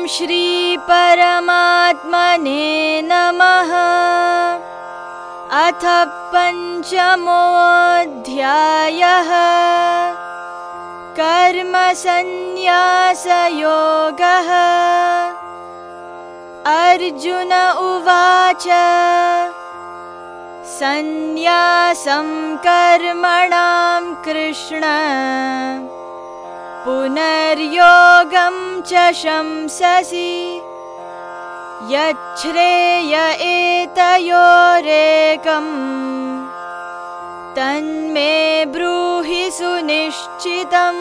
श्री परमात्मने नमः। अथ पंचमोऽध्यायः। कर्मसन्न्यासयोगः। अर्जुन उवाच सन्न्यासं कर्मणां कृष्ण पुनर्योगं च शंससि यच्छ्रेय एतयोरेकं तन्मे ब्रूहि सुनिश्चितम्।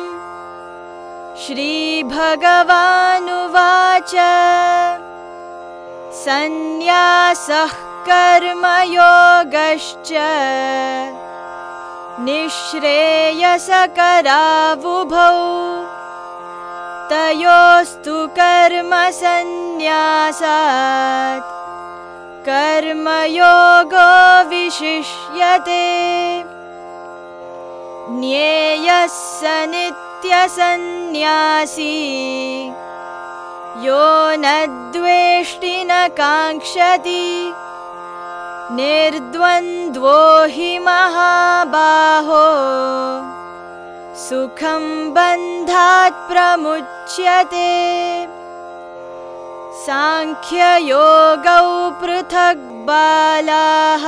श्रीभगवानुवाच सन्न्यासः कर्मयोगश्च निःश्रेयसकरावुभौ तयोस्तु कर्मसन्न्यासात् कर्मयोगो विशिष्यते। ज्ञेयः स नित्यसन्न्यासी यो न द्वेष्टि न काङ्क्षति निर्द्वन्द्वो हि महाबाहो सुखं बन्धात् प्रमुच्यते। सांख्ययोगौ पृथक् बालाः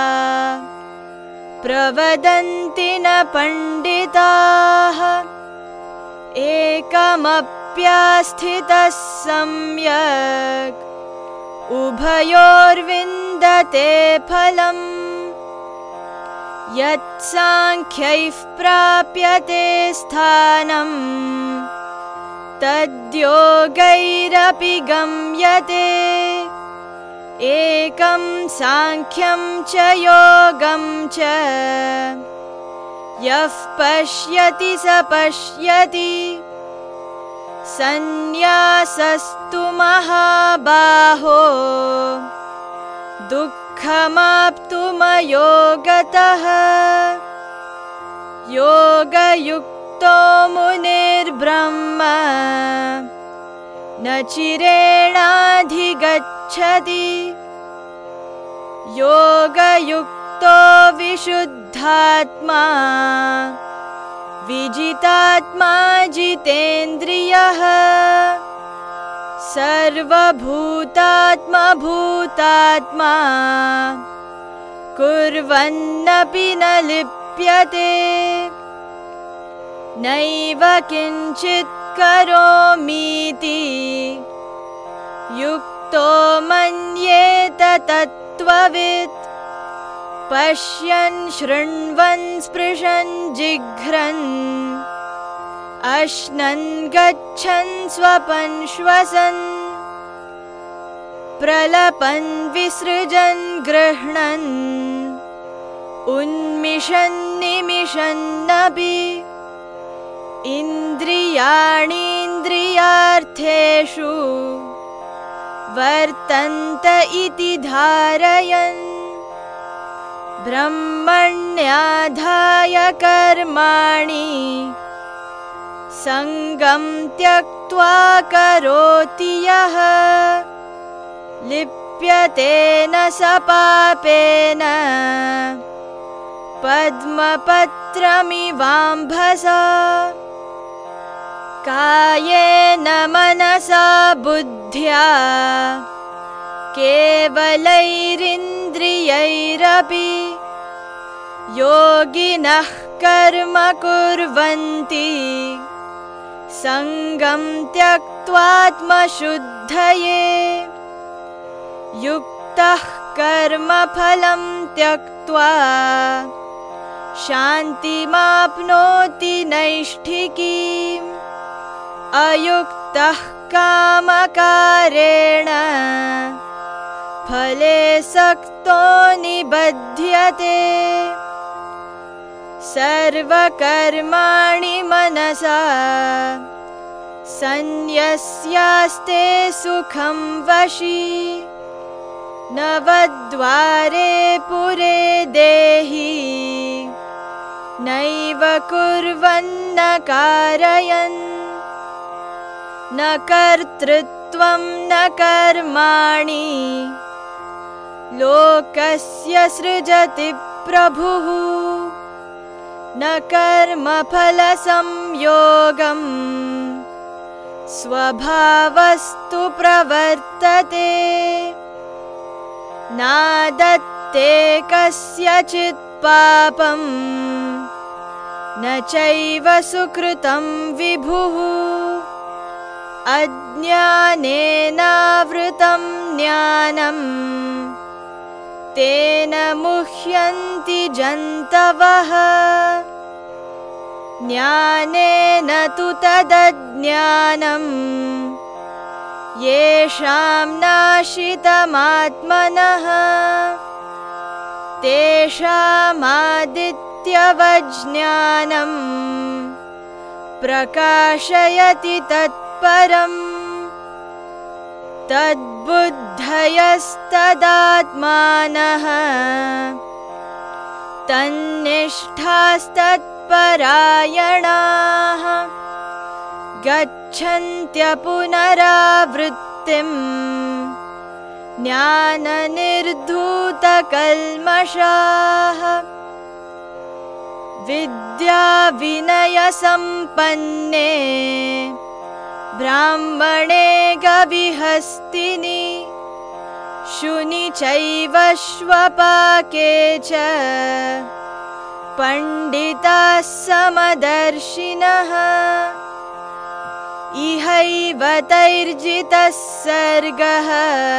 प्रवदन्ति न पण्डिताः एकमप्यास्थितः सम्यक् उभयोर्विन्दते फलम्। यत्साङ्ख्यैः प्राप्यते स्थानं तद्योगैरपि गम्यते। एकं साङ्ख्यं च योगं च यः पश्यति स पश्यति। सन्न्यासस्तु महाबाहो दुःखमाप्तुमयोगतः। योगयुक्तो मुनिर्ब्रह्म न चिरेणाधिगच्छति। योगयुक्तो विशुद्धात्मा विजितात्मा जितेन्द्रियः। सर्वभूतात्मा भूतात्मा कुर्वन्नपि न लिप्यते। नैव किञ्चित् करोमीति युक्तो मन्येत तत्त्ववित्। पश्यन् शृण्वन् स्पृशन् जिघ्रन् अश्नन् गच्छन् स्वपन् श्वसन् प्रलपन् विसृजन् गृह्णन् उन्मिषन् निमिषन्नपि। इन्द्रियाणीन्द्रियार्थेषु वर्तन्त इति धारयन् ब्रह्मण्याधाय कर्माणि सङ्गं त्यक्त्वा करोति यः लिप्यतेन स पापेन पद्मपत्रमिवाम्भसा। कायेन मनसा बुद्ध्या केवलैरिन्द्रियैरपि योगिनः कर्म कुर्वन्ति सङ्गं त्यक्त्वात्मशुद्धये। युक्तः कर्मफलं त्यक्त्वा शान्तिमाप्नोति नैष्ठिकीम्। अयुक्तः कामकारेण फले सक्तो निबध्यते। सर्वकर्माणि मनसा सन्न्यस्यास्ते सुखं वशी। नवद्वारे पुरे देहि नैव कुर्वन्न कारयन्। न कर्तृत्व कर्तृत्वं न कर्माणि लोकस्य सृजति प्रभुः न कर्मफलसंयोगम् स्वभावस्तु प्रवर्तते नादत्ते कस्यचित् पापं न चैव सुकृतं विभुः अज्ञानेनावृतं ज्ञानं तेन मुह्यन्ति जन्तवः ज्ञानेन तु तदज्ञानं येषां नाशितमात्मनः तेषामादित्यवज्ञानं प्रकाशयति तत्परम् तद्बुद्धयस्तदात्मानः तन्निष्ठास्तत्परायणाः गच्छन्त्य पुनरावृत्तिम् ज्ञाननिर्धूतकल्मषाः विद्याविनयसम्पन्ने ब्राह्मणे गविहस्तिनि शुनि चैव श्वपाके च पण्डिताः समदर्शिनः इहैव तैर्जितः सर्गः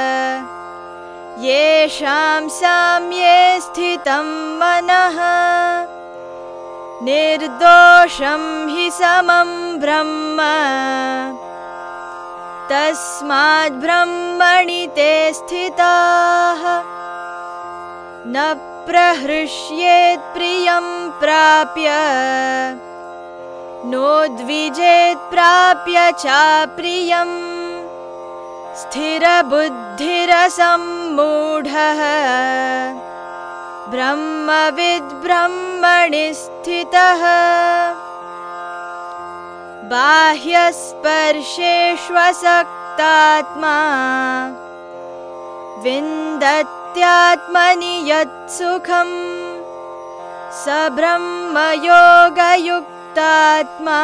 येषां साम्ये स्थितं मनः निर्दोषं हि समं ब्रह्म तस्माद् ब्रह्मणि ते स्थिताः न प्रहृष्येत् प्रियं प्राप्य नोद्विजेत् प्राप्य चाप्रियं स्थिरबुद्धिरसम्मूढः ब्रह्मविद् ब्रह्मणि स्थितः बाह्यस्पर्शेष्वसक्तात्मा विन्दत्यात्मनि यत्सुखं स ब्रह्मयोगयुक्तात्मा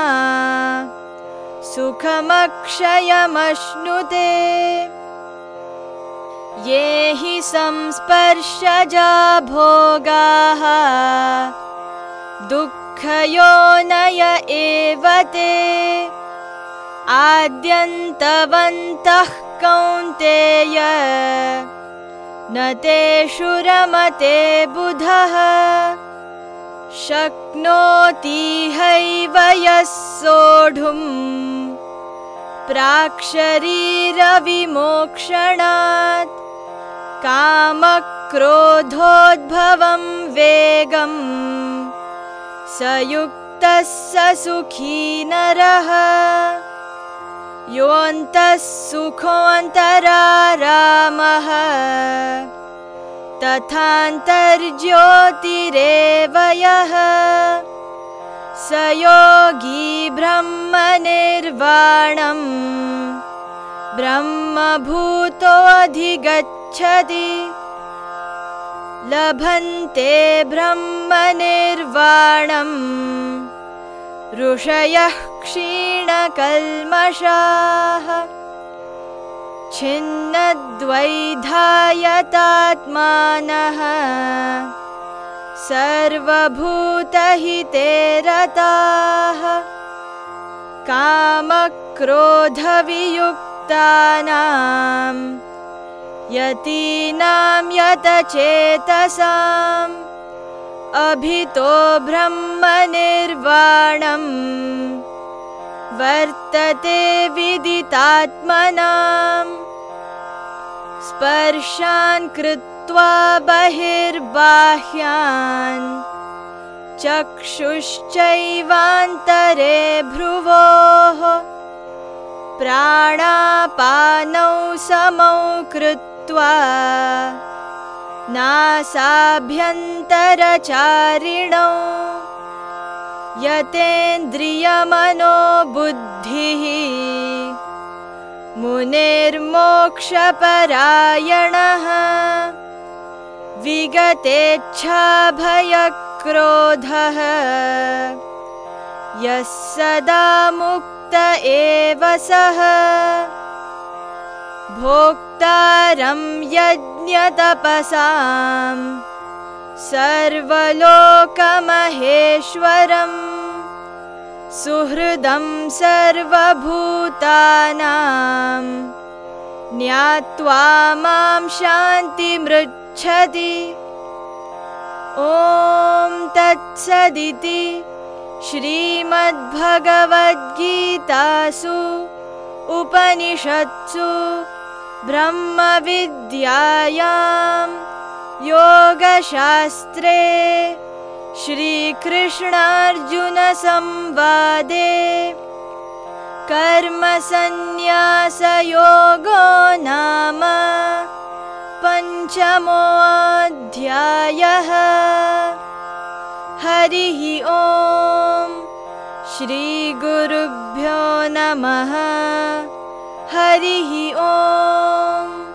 सुखमक्षयमश्नुते ये हि संस्पर्शजा भोगाः दुःखयोनय एव ते आद्यन्तवन्तः कौन्तेय न तेषु रमते बुधः शक्नोति हैव यः सोढुम् प्राक्शरीरविमोक्षणात् कामक्रोधोद्भवं वेगम् स युक्तः स सुखी नरः योऽन्तः सुखोऽन्तरारामः तथान्तर्ज्योतिरेव यः स योगी ब्रह्मनिर्वाणं ब्रह्मभूतोऽधिगच्छति लभन्ते ब्रह्मनिर्वाणं ऋषयः क्षीणकल्मषाः छिन्नद्वैधायतात्मानः सर्वभूतहिते रताः कामक्रोधवियुक्तानां यतीनां यतचेतसाम् अभितो ब्रह्मनिर्वाणं वर्तते विदितात्मनां स्पर्शान् कृत्वा बहिर्बाह्यान् चक्षुश्चैवान्तरे भ्रुवोः प्राणापानौ समौ कृत्वा नासाभ्यन्तरचारिणौ यतेन्द्रियमनोबुद्धिः मुनिर्मोक्षपरायणः विगतेच्छाभयक्रोधः यः सदा मुक्त एव सः भोक्तारं यज्ञतपसां सर्वलोकमहेश्वरम् सुहृदं सर्वभूतानां ज्ञात्वा मां शान्तिमृच्छति। ॐ तत्सदिति श्रीमद्भगवद्गीतासु उपनिषत्सु ब्रह्मविद्यायां योगशास्त्रे श्रीकृष्णार्जुनसंवादे कर्मसन्न्यासयोगो नाम पञ्चमोऽध्यायः। हरिः ॐ श्रीगुरुभ्यो नमः। हरिः ॐ।